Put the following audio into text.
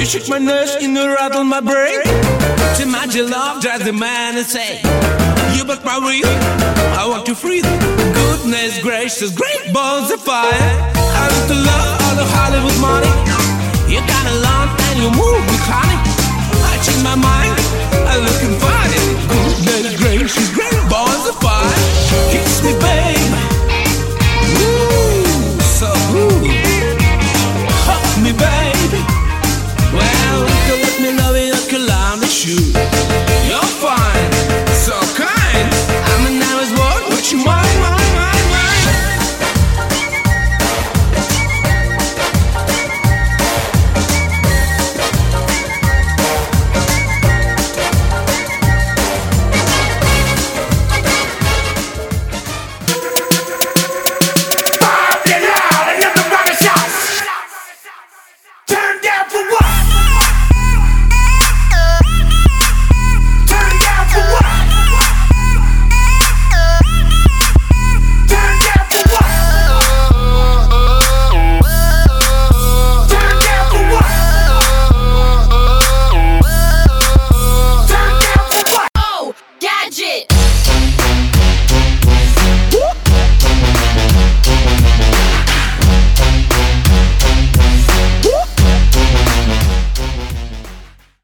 You shake my nerves, you know, rattle my brain. Too much your love drives the man insane. You but my real, I want to free them. Goodness gracious, great balls of fire. I used to love all the Hollywood money.